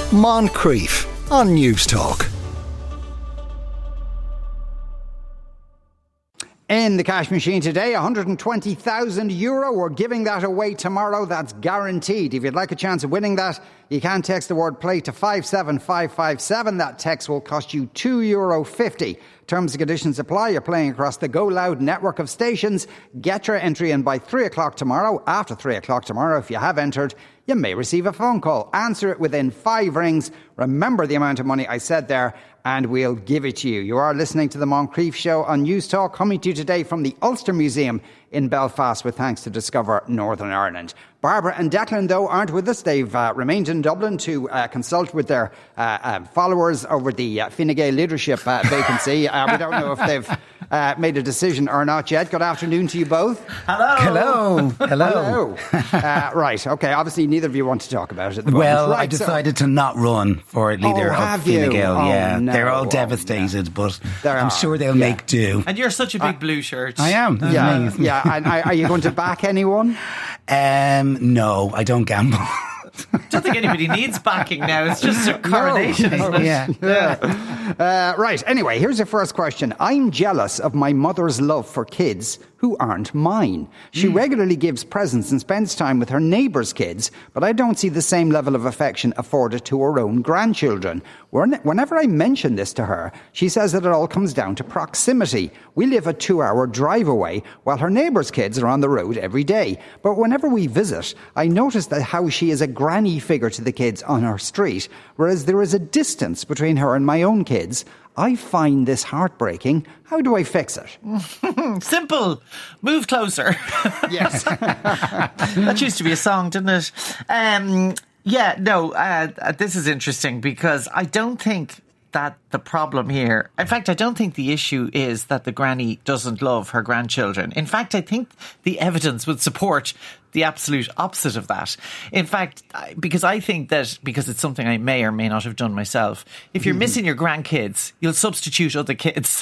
Moncrief on News Talk. In the cash machine today, €120,000. We're giving that away tomorrow. That's guaranteed. If you'd like a chance of winning that, you can text the word play to 57557. That text will cost you €2.50. Terms and conditions apply. You're playing across the Go Loud network of stations. Get your entry in by 3 o'clock tomorrow. After 3 o'clock tomorrow, if you have entered, you may receive a phone call. Answer it within 5 rings. Remember the amount of money I said there, and we'll give it to you. You are listening to the Moncrief Show on News Talk, coming to you today from the Ulster Museum in Belfast, with thanks to Discover Northern Ireland. Barbara and Declan, though, aren't with us. They've remained in Dublin to consult with their followers over the Fine Gael leadership vacancy. We don't know if they've made a decision or not yet. Good afternoon to you both. Hello. Hello. Right, okay. Obviously, neither of you want to talk about it at the moment. Well, right, I decided to not run for leader of Fine Gael. No. They're all devastated, but I'm sure they'll make do. And you're such a big blue shirt. I am. Yeah. And are you going to back anyone? No, I don't gamble. I don't think anybody needs backing now. It's just a coronation, isn't it? Yeah. Right. Anyway, here's your first question. I'm jealous of my mother's love for kids who aren't mine. She regularly gives presents and spends time with her neighbours' kids, but I don't see the same level of affection afforded to her own grandchildren. Whenever I mention this to her, she says that it all comes down to proximity. We live a 2-hour drive away, while her neighbours' kids are on the road every day. But whenever we visit, I notice that how she is a granny figure to the kids on her street, whereas there is a distance between her and my own kids. I find this heartbreaking. How do I fix it? Simple. Move closer. Yes. That used to be a song, didn't it? This is interesting because I don't think that the problem here... In fact, I don't think the issue is that the granny doesn't love her grandchildren. In fact, I think the evidence would support the absolute opposite of that. In fact, because I think that, because it's something I may or may not have done myself, if you're missing your grandkids, you'll substitute other kids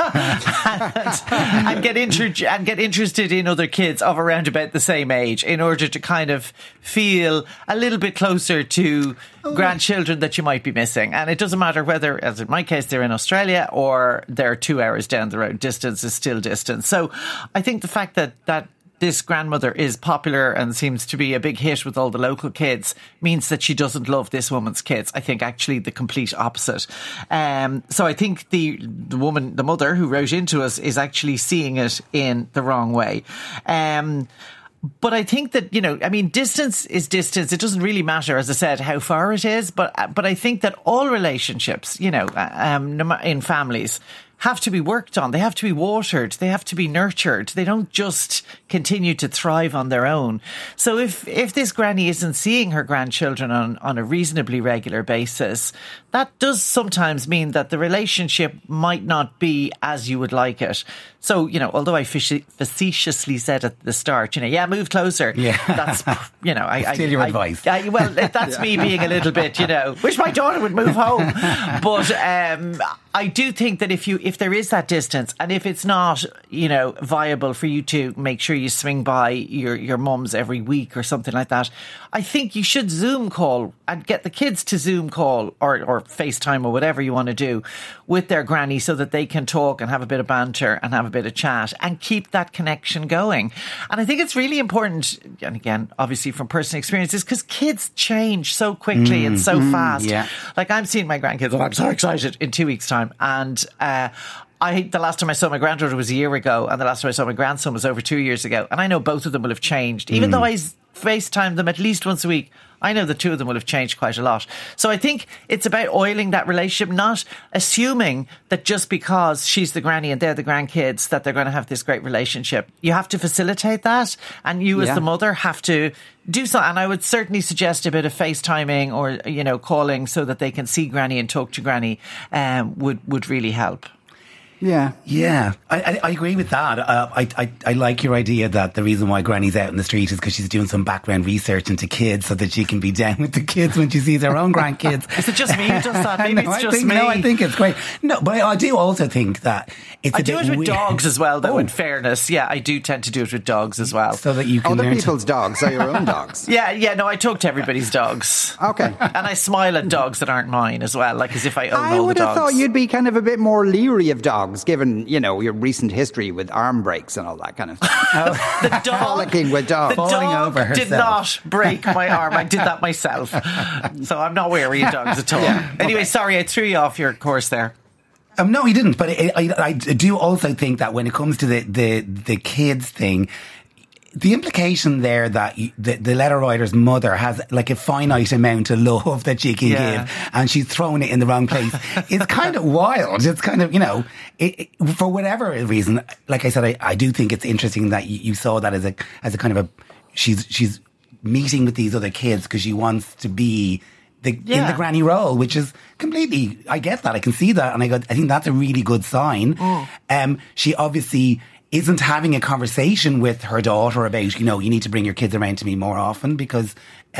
and get interested in other kids of around about the same age in order to kind of feel a little bit closer to grandchildren that you might be missing. And it doesn't matter whether, as in my case, they're in Australia or they're 2 hours down the road. Distance is still distance. So I think the fact that this grandmother is popular and seems to be a big hit with all the local kids means that she doesn't love this woman's kids. I think actually the complete opposite. So I think the mother who wrote into us is actually seeing it in the wrong way. But I think that, distance is distance. It doesn't really matter, as I said, how far it is. But I think that all relationships, in families, have to be worked on. They have to be watered. They have to be nurtured. They don't just continue to thrive on their own. So if this granny isn't seeing her grandchildren on a reasonably regular basis, that does sometimes mean that the relationship might not be as you would like it. So, although I facetiously said at the start, move closer. Yeah. That's, I steal your advice. That's me being a little bit, wish my daughter would move home. But I do think that if there is that distance, and if it's not, viable for you to make sure you swing by your mum's every week or something like that, I think you should Zoom call and get the kids to Zoom call or FaceTime or whatever you want to do with their granny so that they can talk and have a bit of banter and have a bit of chat and keep that connection going. And I think it's really important, and again, obviously from personal experiences, because kids change so quickly and so fast. Yeah. Like I'm seeing my grandkids and I'm so excited in 2 weeks' time. And the last time I saw my granddaughter was a year ago, and the last time I saw my grandson was over 2 years ago. And I know both of them will have changed. Even though I FaceTime them at least once a week, I know the two of them will have changed quite a lot. So I think it's about oiling that relationship, not assuming that just because she's the granny and they're the grandkids that they're going to have this great relationship. You have to facilitate that, and you as the mother have to do so. And I would certainly suggest a bit of FaceTiming or, calling so that they can see granny and talk to granny would really help. Yeah. Yeah, I agree with that. I like your idea that the reason why Granny's out in the street is because she's doing some background research into kids so that she can be down with the kids when she sees her own grandkids. Is it just me who does that? Maybe it's just me. No, I think it's great. No, but I do also think that it's I do it with dogs as well, though, in fairness. Yeah, I do tend to do it with dogs as well. So that you can Other learn people's dogs are your own dogs. Yeah, no, I talk to everybody's dogs. Okay. And I smile at dogs that aren't mine as well, like as if I own all the dogs. I would have thought you'd be kind of a bit more leery of dogs, given, your recent history with arm breaks and all that kind of stuff. The dog, frolicking with dogs. The Falling dog over herself. did not break my arm. I did that myself. So I'm not wary of dogs at all. Anyway, sorry, I threw you off your course there. No, he didn't. But I do also think that when it comes to the kids thing, the implication there that the letter writer's mother has like a finite amount of love that she can give, and she's thrown it in the wrong place is kind of wild. It's kind of, for whatever reason, like I said, I do think it's interesting that you saw that as a kind of she's meeting with these other kids because she wants to be in the granny role, which is completely, I get that, I can see that, and I think that's a really good sign. She obviously isn't having a conversation with her daughter about, you need to bring your kids around to me more often because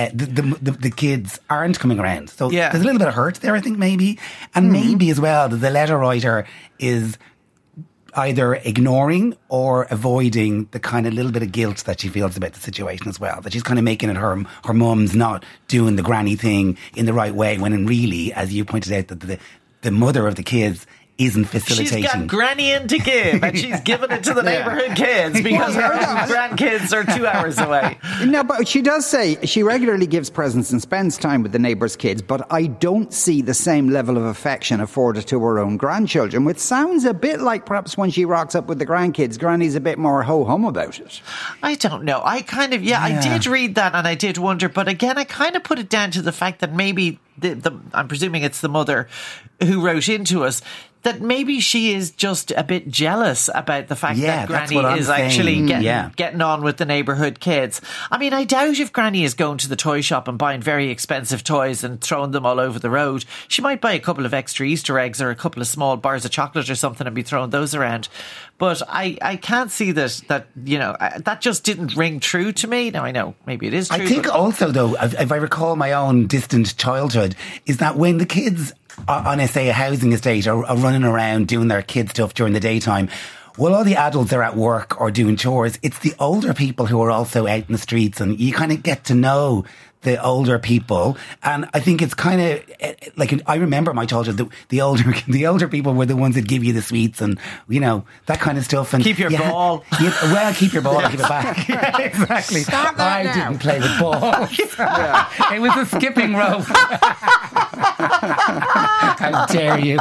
the kids aren't coming around. So there's a little bit of hurt there, I think, maybe. And maybe as well that the letter writer is either ignoring or avoiding the kind of little bit of guilt that she feels about the situation as well. That she's kind of making it her mum's not doing the granny thing in the right way, when really, as you pointed out, that the mother of the kids isn't facilitating. She's got granny in to give, and she's giving it to the neighbourhood kids because her grandkids are 2 hours away. No, but she does say she regularly gives presents and spends time with the neighbours' kids, but I don't see the same level of affection afforded to her own grandchildren, which sounds a bit like perhaps when she rocks up with the grandkids, Granny's a bit more ho-hum about it. I don't know. I kind of, I did read that and I did wonder, but again, I kind of put it down to the fact that maybe I'm presuming it's the mother who wrote into us, that maybe she is just a bit jealous about the fact that Granny is actually getting on with the neighbourhood kids. I mean, I doubt if Granny is going to the toy shop and buying very expensive toys and throwing them all over the road. She might buy a couple of extra Easter eggs or a couple of small bars of chocolate or something and be throwing those around. But I can't see that that just didn't ring true to me. Now, I know maybe it is true. I think also, though, if I recall my own distant childhood, is that when the kids on, say, a housing estate are running around doing their kid stuff during the daytime, well, all the adults are at work or doing chores. It's the older people who are also out in the streets, and you kind of get to know the older people. And I think it's kind of like, I remember my childhood, the older people were the ones that give you the sweets and, that kind of stuff. And keep your ball. Keep your ball and give it back. Yeah, exactly. Stop that now. Didn't play with balls. It was a skipping rope. How dare you?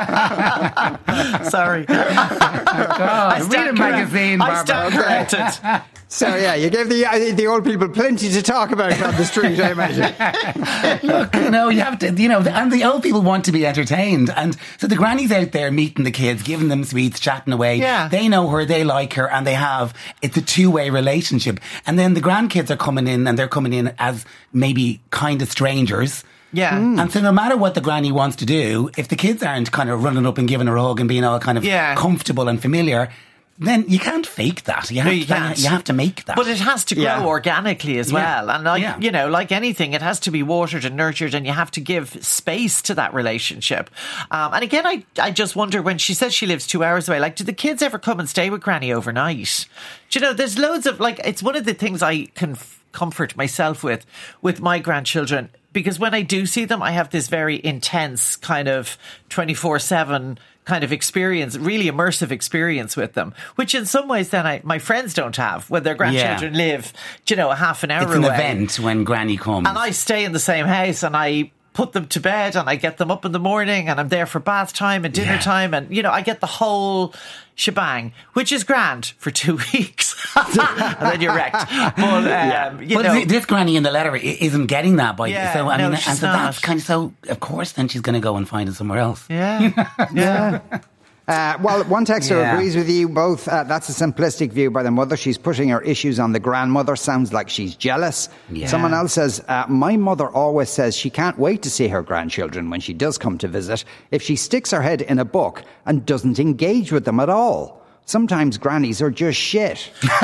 Sorry. God, read a magazine, Barbara. I stand corrected. So, you gave the old people plenty to talk about on the street, I imagine. Look, you have to, and the old people want to be entertained. And so the granny's out there meeting the kids, giving them sweets, chatting away. Yeah. They know her, they like her, and it's a two-way relationship. And then the grandkids are coming in, and they're coming in as maybe kind of strangers. Yeah. And so no matter what the granny wants to do, if the kids aren't kind of running up and giving her a hug and being all kind of comfortable and familiar, then you can't fake that. You have to make that. But it has to grow organically as well. And like anything, it has to be watered and nurtured, and you have to give space to that relationship. And again, I just wonder, when she says she lives 2 hours away, like, do the kids ever come and stay with Granny overnight? Do you know, there's loads of, like, it's one of the things I can comfort myself with my grandchildren, because when I do see them, I have this very intense kind of 24/7 kind of experience, really immersive experience with them, which in some ways then my friends don't have when their grandchildren live, a half an hour away. It's an event when Granny comes. And I stay in the same house and I put them to bed and I get them up in the morning and I'm there for bath time and dinner time, and I get the whole shebang, which is grand for 2 weeks. And then you're wrecked. But, this Granny in the letter isn't getting that. She's not. That's kind of, so of course then she's going to go and find it somewhere else. Yeah. Well, one texter Yeah. agrees with you both. That's a simplistic view by the mother. She's putting her issues on the grandmother. Sounds like she's jealous. Yeah. Someone else says, my mother always says she can't wait to see her grandchildren when she does come to visit if she sticks her head in a book and doesn't engage with them at all. Sometimes grannies are just shit.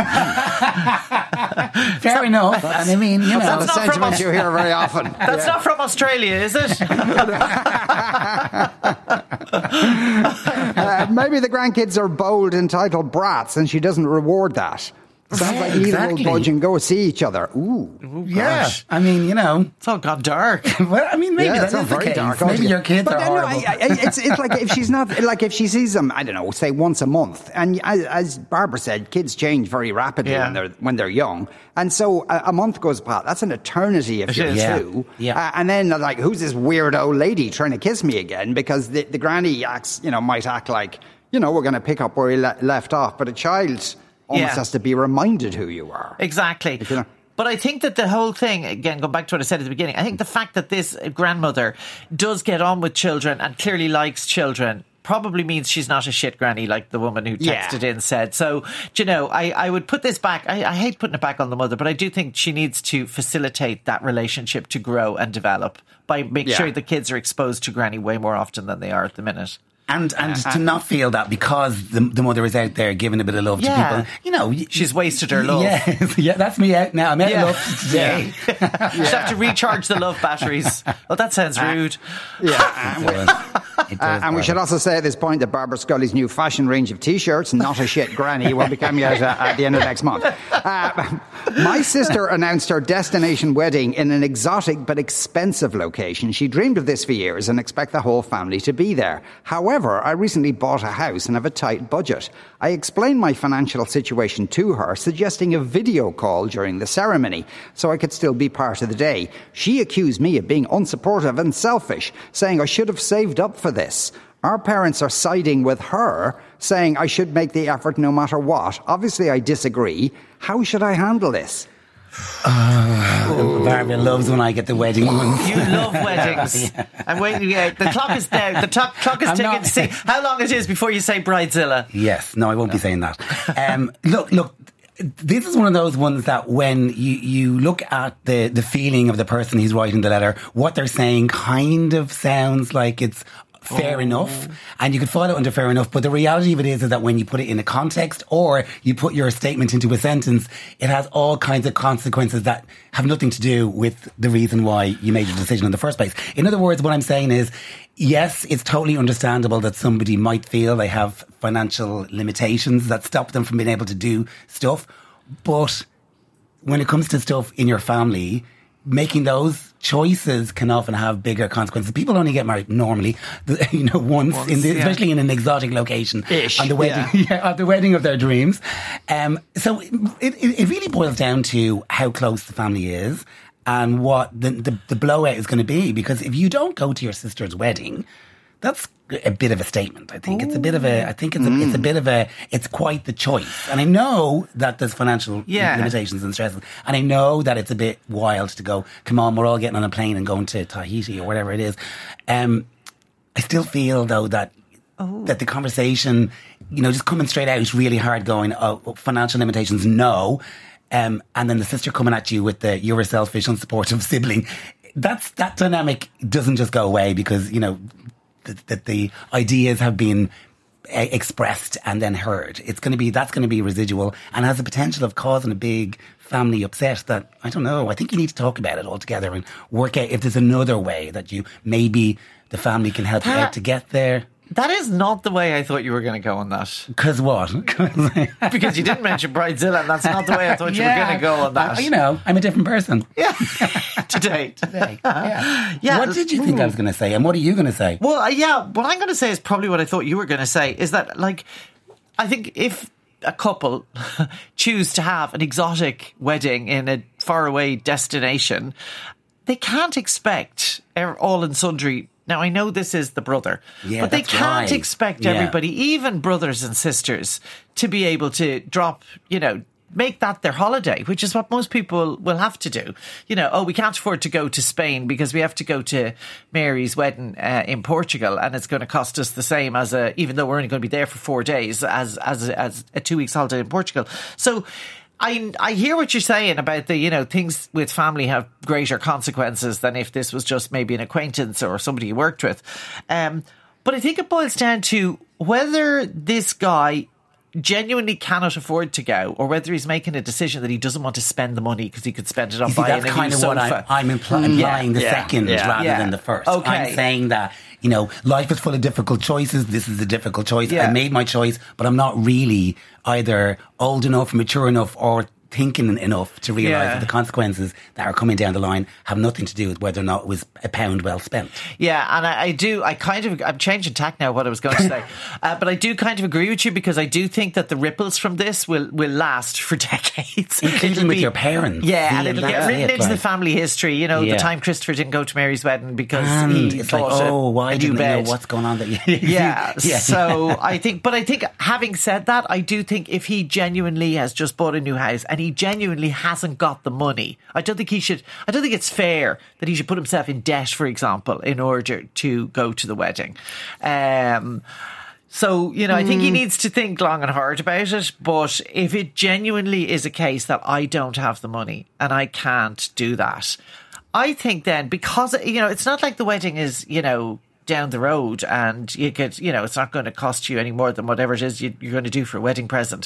Fair enough. And I mean, you know. That's a not from sentiment us. you hear very often. That's not from Australia, is it? Maybe the grandkids are bold, entitled brats, and she doesn't reward that. Sounds like neither exactly. will budge and go see each other. Ooh. Yeah. Gosh. I mean, you know. It's all gone dark. Well, I mean, maybe Yeah, that it's not is the very case. dark. Maybe your kids but are no, horrible. it's like if she's not, like if she sees them, I don't know, say once a month. And as Barbara said, kids change very rapidly Yeah. when they're young. And so a month goes past. That's an eternity if It you're is. Yeah. two. Yeah. And then like, who's this weird old lady trying to kiss me again? Because the granny acts, might act like, we're going to pick up where we left off. But a child almost Yeah. has to be reminded who you are. Exactly. You know. But I think that the whole thing, again, going back to what I said at the beginning, I think the fact that this grandmother does get on with children and clearly likes children probably means she's not a shit granny like the woman who Yeah. texted in said. So, I would put this back. I hate putting it back on the mother, but I do think she needs to facilitate that relationship to grow and develop by making sure the kids are exposed to granny way more often than they are at the minute. And to not feel that because the mother is out there giving a bit of love Yeah. to people, She's wasted her love. Yes, yeah, that's me out now. I'm out Yeah. of love today. She'd have to recharge the love batteries. Well, that sounds rude. It does, And we should also say at this point that Barbara Scully's new fashion range of T-shirts, Not a Shit Granny, will be coming out at the end of next month. My sister announced her destination wedding in an exotic but expensive location. She dreamed of this for years and expect the whole family to be there. However, I recently bought a house and have a tight budget. I explained my financial situation to her, suggesting a video call during the ceremony so I could still be part of the day. She accused me of being unsupportive and selfish, saying I should have saved up for this. Our parents are siding with her, saying I should make the effort no matter what. Obviously, I disagree. How should I handle this? Barbara loves when I get the wedding ones. You love weddings. I'm waiting. Yeah, the clock is down. The clock is I'm ticking not- to see how long it is before you say Bridezilla. Yes, no, I won't be saying that. Look, this is one of those ones that when you look at the feeling of the person who's writing the letter, what they're saying kind of sounds like it's fair enough, and you could fall out under fair enough, but the reality of it is that when you put it in a context or you put your statement into a sentence, it has all kinds of consequences that have nothing to do with the reason why you made the decision in the first place. In other words, what I'm saying is, yes, it's totally understandable that somebody might feel they have financial limitations that stop them from being able to do stuff, but when it comes to stuff in your family, making those choices can often have bigger consequences. People only get married normally, once especially in an exotic location on the wedding, at the wedding of their dreams. So it really boils down to how close the family is and what the blowout is going to be. Because if you don't go to your sister's wedding, that's a bit of a statement. I think it's a bit of a. I think it's a bit of a. It's quite the choice, and I know that there's financial limitations and stresses, and I know that it's a bit wild to go. Come on, we're all getting on a plane and going to Tahiti or whatever it is. I still feel though that the conversation, just coming straight out, really hard. Going, financial limitations, no, and then the sister coming at you with the you're a selfish, unsupportive sibling. That dynamic doesn't just go away because that the ideas have been expressed and then heard. That's going to be residual and has the potential of causing a big family upset that, I don't know, I think you need to talk about it all together and work out if there's another way that maybe the family can help you out to get there. That is not the way I thought you were going to go on that. Because what? Because you didn't mention Bridezilla, and that's not the way I thought you were going to go on that. I'm a different person. Yeah. Today. Yeah. What did you think I was going to say? And what are you going to say? Well, what I'm going to say is probably what I thought you were going to say, is that, I think if a couple choose to have an exotic wedding in a faraway destination, they can't expect all and sundry. Now, I know this is the brother, but they can't expect everybody, even brothers and sisters, to be able to drop, make that their holiday, which is what most people will have to do. You know, we can't afford to go to Spain because we have to go to Mary's wedding in Portugal, and it's going to cost us the same as even though we're only going to be there for 4 days as a 2 weeks holiday in Portugal. So I hear what you're saying about things with family have greater consequences than if this was just maybe an acquaintance or somebody you worked with. But I think it boils down to whether this guy genuinely cannot afford to go, or whether he's making a decision that he doesn't want to spend the money because he could spend it on buying a new sofa. That's kind of what I'm implying the second rather than the first. Okay. I'm saying that, life is full of difficult choices. This is a difficult choice. I made my choice, but I'm not really either old enough, mature enough, or thinking enough to realise that the consequences that are coming down the line have nothing to do with whether or not it was a pound well spent. Yeah, and I'm changing tack now what I was going to say. But I do kind of agree with you, because I do think that the ripples from this will last for decades. Including with your parents. Yeah, and it'll get written into the family history. The time Christopher didn't go to Mary's wedding because he thought why didn't he know what's going on there? So I think having said that, I do think if he genuinely has just bought a new house and he genuinely hasn't got the money, I don't think it's fair that he should put himself in debt, for example, in order to go to the wedding. So, I think he needs to think long and hard about it. But if it genuinely is a case that I don't have the money and I can't do that, I think then, because, it's not like the wedding is, down the road and you could, it's not going to cost you any more than whatever it is you're going to do for a wedding present.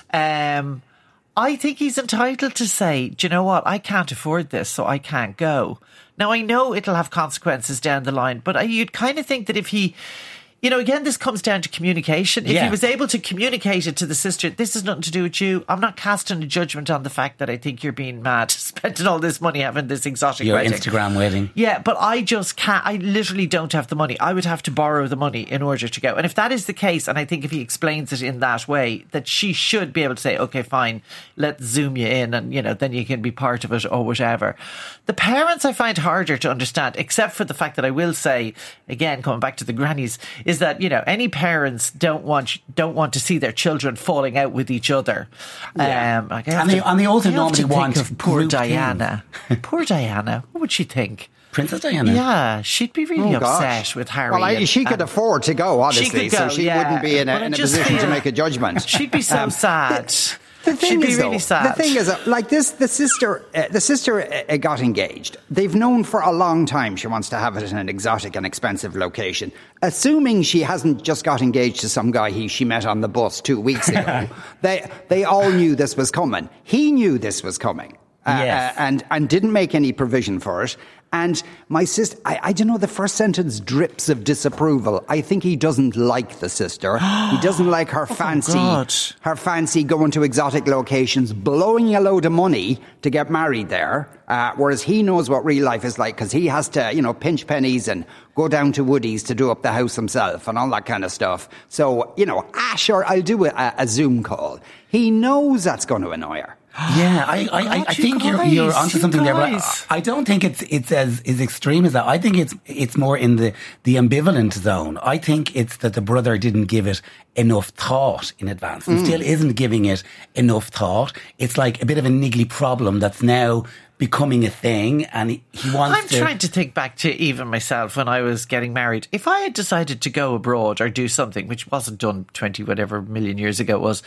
I think he's entitled to say, do you know what? I can't afford this, so I can't go. Now, I know it'll have consequences down the line, but you'd kind of think that if he, again, this comes down to communication. If he was able to communicate it to the sister, this has nothing to do with you. I'm not casting a judgment on the fact that I think you're being mad, spending all this money having this exotic wedding. Your Instagram wedding. Yeah, but I just can't. I literally don't have the money. I would have to borrow the money in order to go. And if that is the case, and I think if he explains it in that way, that she should be able to say, okay, fine, let's zoom you in and, then you can be part of it or whatever. The parents I find harder to understand, except for the fact that I will say, again, coming back to the grannies, is that, any parents don't want to see their children falling out with each other. And they also normally want of poor Diana. Poor Diana. What would she think? Princess Diana? Yeah, she'd be really upset with Harry. Well, she could afford to go, obviously, so she wouldn't be in a position to make a judgment. She'd be so sad. The thing She'd is, be really sad. The thing is, like this, the sister got engaged. They've known for a long time she wants to have it in an exotic and expensive location. Assuming she hasn't just got engaged to some guy she met on the bus 2 weeks ago, they all knew this was coming. He knew this was coming, and didn't make any provision for it. And my sister, I don't know, the first sentence drips of disapproval. I think he doesn't like the sister. He doesn't like her fancy going to exotic locations, blowing a load of money to get married there. Whereas he knows what real life is like, because he has to, pinch pennies and go down to Woody's to do up the house himself and all that kind of stuff. So, sure, I'll do a Zoom call. He knows that's going to annoy her. Yeah, I think you're onto something there, but I don't think it's as extreme as that. I think it's more in the ambivalent zone. I think it's that the brother didn't give it enough thought in advance and still isn't giving it enough thought. It's like a bit of a niggly problem that's now becoming a thing, and he wants I'm trying to think back to even myself when I was getting married. If I had decided to go abroad or do something which wasn't done 20 whatever million years ago it was,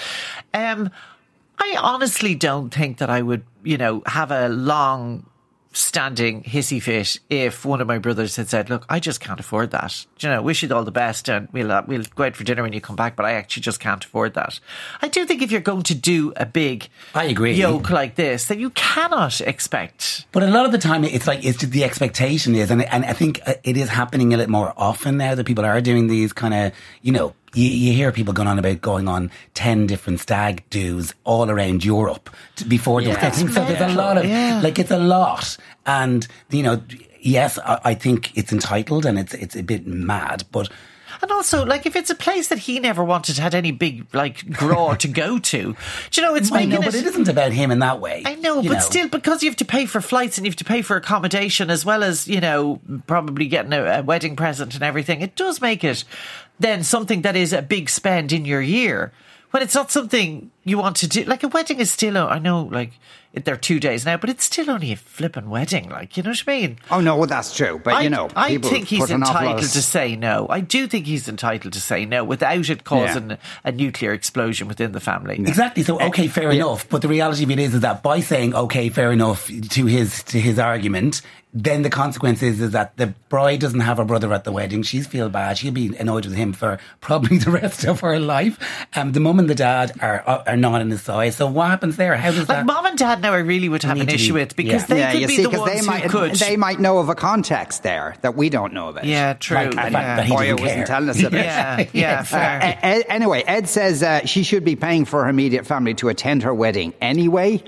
I honestly don't think that I would, have a long-standing hissy fit if one of my brothers had said, look, I just can't afford that. Wish you all the best and we'll go out for dinner when you come back, but I actually just can't afford that. I do think if you're going to do a big yoke like this, then you cannot expect. But a lot of the time, it's just the expectation is, and I think it is happening a little more often now that people are doing these kind of, you hear people going on 10 different stag do's all around Europe before the wedding. So there's a lot of, it's a lot. And, yes, I think it's entitled and it's a bit mad, but... And also, if it's a place that he never had any big, graw to go to, it's making but it isn't about him in that way. I know, but still, because you have to pay for flights and you have to pay for accommodation as well as, probably getting a wedding present and everything, it does make it then something that is a big spend in your year. when it's not something you want to do. Like, a wedding is still, I know, like, they're 2 days now, but it's still only a flipping wedding. Like, you know what I mean? Oh, no, well, that's true. But, I think he's entitled to say no. I do think he's entitled to say no without it causing a nuclear explosion within the family. Exactly. So, okay, fair enough. But the reality of it is that by saying, okay, fair enough to his argument, then the consequence is that the bride doesn't have her brother at the wedding. She'll feel bad. She'll be annoyed with him for probably the rest of her life. The mum and the dad are not on his side. So what happens there? How does that... Mum and dad now I really would have an issue with, because they could be the ones who could. They might know of a context there that we don't know about. Yeah, true. Like the fact that he Boyo doesn't wasn't care. telling us about. Fair. Anyway, Ed says she should be paying for her immediate family to attend her wedding anyway.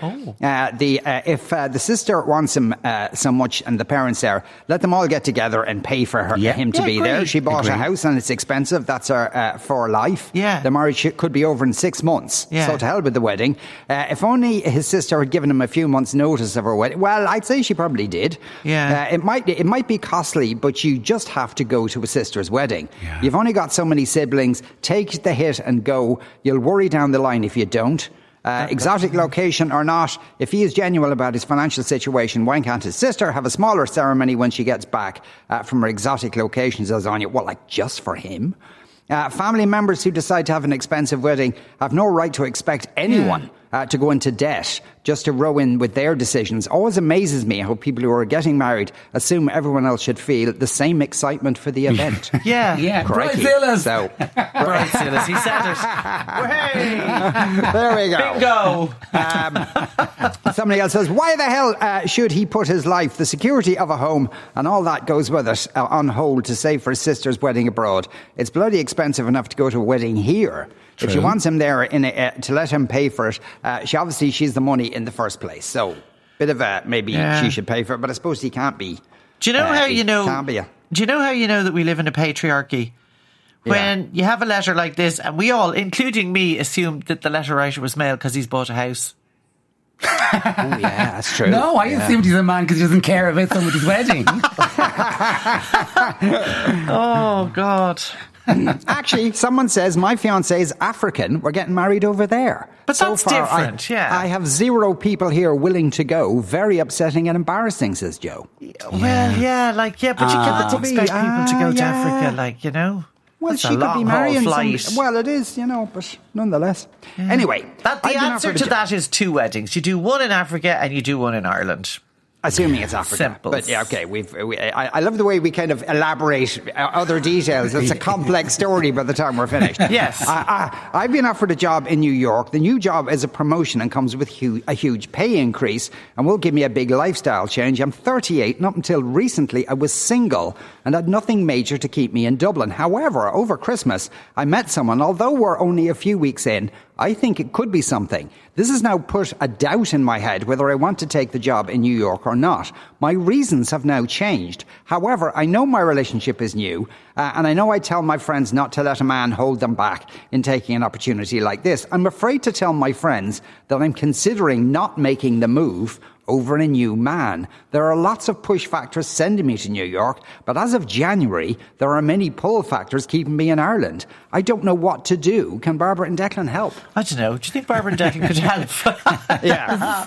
If the sister wants him so much and the parents there, let them all get together and pay for him to be there. She bought a house and it's expensive. That's her for life. Yeah. The marriage could be over in 6 months. Yeah. So to hell with the wedding. If only his sister had given him a few months' notice of her wedding. Well, I'd say she probably did. Yeah. It might be costly, but you just have to go to a sister's wedding. Yeah. You've only got so many siblings. Take the hit and go. You'll worry down the line if you don't. Exotic location or not, if he is genuine about his financial situation, why can't his sister have a smaller ceremony when she gets back from her exotic location, says Anya? Well, like, just for him? Family members who decide to have an expensive wedding have no right to expect anyone to go into debt just to row in with their decisions. Always amazes me how people who are getting married assume everyone else should feel the same excitement for the event. Crikey. Bridezillas. So, Bridezillas, he said it. Hey! there we go. Bingo! Somebody else says, why the hell should he put his life, the security of a home and all that goes with it, on hold to save for his sister's wedding abroad? It's bloody expensive enough to go to a wedding here. True. If she wants him there to let him pay for it, she's the money in the first place. So, bit of a maybe she should pay for it, but I suppose he can't be. Do you know how you know? Can't be. Do you know how you know that we live in a patriarchy? When you have a letter like this, and we all, including me, assume that the letter writer was male because he's bought a house. Oh, yeah, that's true. No, I assumed he's a man because he doesn't care about somebody's wedding. Oh, God. Actually, someone says my fiancé is African. We're getting married over there. But so that's far, different, I have 0 people here willing to go. Very upsetting and embarrassing, says Joe. Well, but you can't expect people to go to Africa, like, you know. Well, that's she could be marrying flight. well, it is, but nonetheless. Anyway. The answer to that is 2 weddings. You do one in Africa and you do one in Ireland. Assuming it's Africa. Simple. But yeah, okay. I love the way we kind of elaborate other details. It's a complex story by the time we're finished. Yes. I've been offered a job in New York. The new job is a promotion and comes with a huge pay increase and will give me a big lifestyle change. I'm 38 and up until recently I was single and had nothing major to keep me in Dublin. However, over Christmas, I met someone. Although we're only a few weeks in, I think it could be something. This has now put a doubt in my head whether I want to take the job in New York or not. My reasons have now changed. However, I know my relationship is new, and I know I tell my friends not to let a man hold them back in taking an opportunity like this. I'm afraid to tell my friends that I'm considering not making the move over a new man. There are lots of push factors sending me to New York, but as of January, there are many pull factors keeping me in Ireland. I don't know what to do. Can Barbara and Declan help? I don't know. Do you think Barbara and Declan could help? Yeah.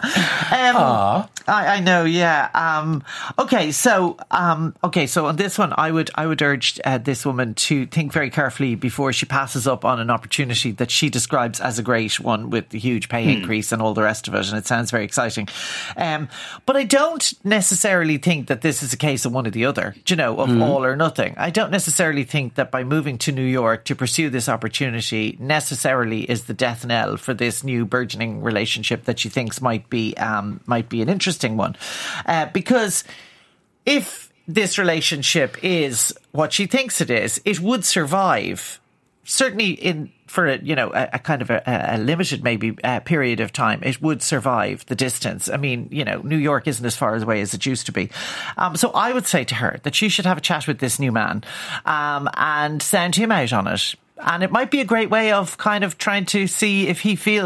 I know, yeah. Okay, so on this one, I would urge this woman to think very carefully before she passes up on an opportunity that she describes as a great one with the huge pay increase and all the rest of it, and it sounds very exciting. But I don't necessarily think that this is a case of one or the other, of all or nothing. I don't necessarily think that by moving to New York to pursue this opportunity necessarily is the death knell for this new burgeoning relationship that she thinks might be an interesting one. Because if this relationship is what she thinks it is, it would survive, certainly for a kind of a limited maybe period of time. It would survive the distance. I mean, New York isn't as far away as it used to be. So I would say to her that she should have a chat with this new man and sound him out on it. And it might be a great way of kind of trying to see if he feels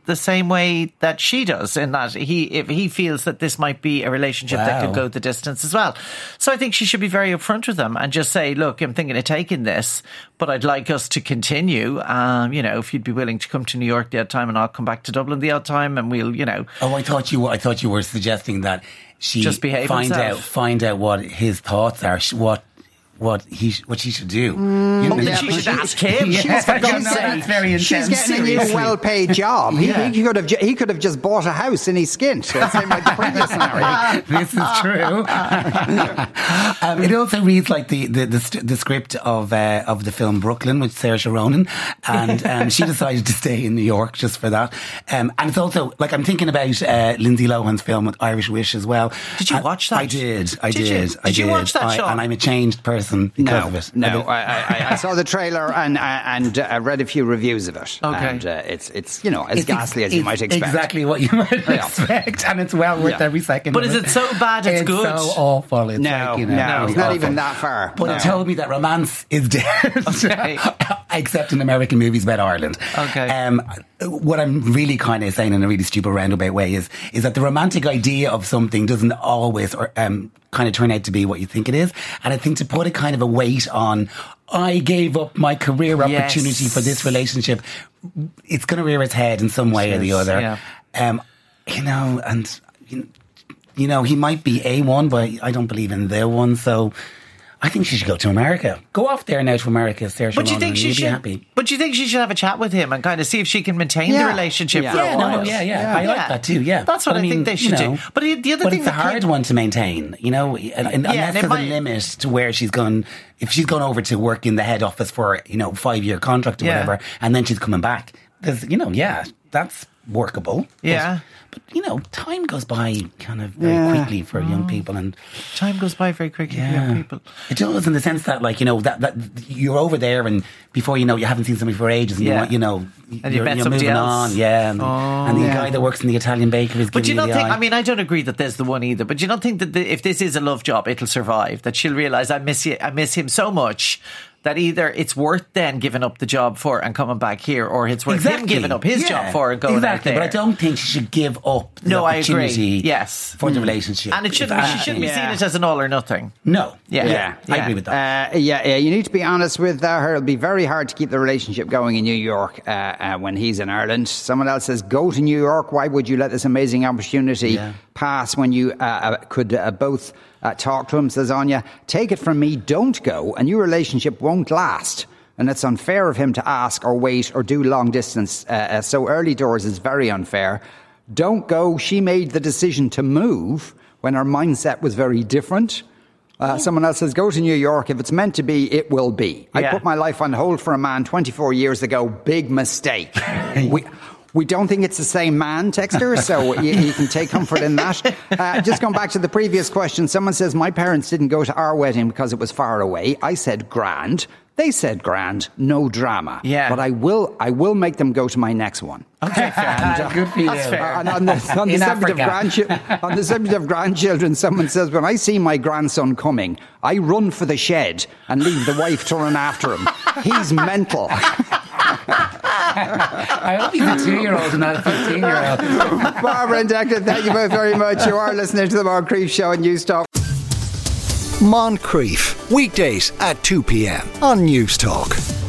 the same way that she does, in that if he feels that this might be a relationship that could go the distance as well. So I think she should be very upfront with him and just say, look, I'm thinking of taking this, but I'd like us to continue. If you'd be willing to come to New York the odd time and I'll come back to Dublin the odd time, and we'll, Oh, I thought you were suggesting that she just behave find out what his thoughts are, what she should do. She should ask him. That's very intense. She's getting a new well-paid job. He could have just bought a house in his skint. Same like the previous scenario. This is true. It also reads like the script of the film Brooklyn with Saoirse Ronan, and she decided to stay in New York just for that. And it's also like I'm thinking about Lindsay Lohan's film with Irish Wish as well. Did you watch that? I did. Did you watch that, Sean? And I'm a changed person because of it. No, I saw the trailer and I read a few reviews of it. Okay. And it's as ghastly as you might expect. Exactly what you might expect, and it's well worth every second. But is it so bad it's good? It's so awful. It's no, it's not even that far. But it told me that romance is dead. Okay. Except in American movies about Ireland. Okay. What I'm really kind of saying in a really stupid roundabout way is that the romantic idea of something doesn't always kind of turn out to be what you think it is. And I think to put a kind of a weight on, I gave up my career opportunity for this relationship, it's going to rear its head in some way or the other. Yeah. He might be A1, but I don't believe in the one. So I think she should go to America. Go off there now to America, Saoirse Ronan, and you'll be happy. But do you think she should have a chat with him and kind of see if she can maintain the relationship for a while? I like that too, That's what I think they should do. But the other thing... it's a hard one to maintain, unless there's a limit to where she's gone... If she's gone over to work in the head office for, 5-year contract or whatever, and then she's coming back, there's, that's workable. Yeah. But time goes by kind of very quickly for young people, and time goes by very quickly for young people. It does, in the sense that, that you're over there, and before you haven't seen somebody for ages, and and you're moving else. on, and the guy that works in the Italian bakery is giving you the eye. But you don't think? I mean, I don't agree that there's the one either. But you don't think that if this is a love job, it'll survive? That she'll realise I miss him so much, that either it's worth then giving up the job for and coming back here, or it's worth him giving up his job for and going out there. But I don't think she should give up the opportunity for the relationship. And she shouldn't be seeing it as an all or nothing. No. I agree with that. You need to be honest with her. It'll be very hard to keep the relationship going in New York when he's in Ireland. Someone else says, go to New York. Why would you let this amazing opportunity pass when you could both... talk to him, says Anya. Take it from me, don't go. A new relationship won't last. And it's unfair of him to ask or wait or do long distance. So early doors is very unfair. Don't go. She made the decision to move when her mindset was very different. Someone else says, go to New York. If it's meant to be, it will be. I put my life on hold for a man 24 years ago. Big mistake. We don't think it's the same man, texter, so you can take comfort in that. Just going back to the previous question, someone says, my parents didn't go to our wedding because it was far away. I said grand. They said grand. No drama. Yeah. But I will make them go to my next one. Okay, fair. Good for you. That's fair. On the subject of grandchildren, someone says, when I see my grandson coming, I run for the shed and leave the wife to run after him. He's mental. I hope he's a 2-year-old and not a 15-year-old. Barbara and Declan, thank you both very much. You are listening to the Moncrief Show on News Talk. Moncrief, weekdays at 2 p.m. on News Talk.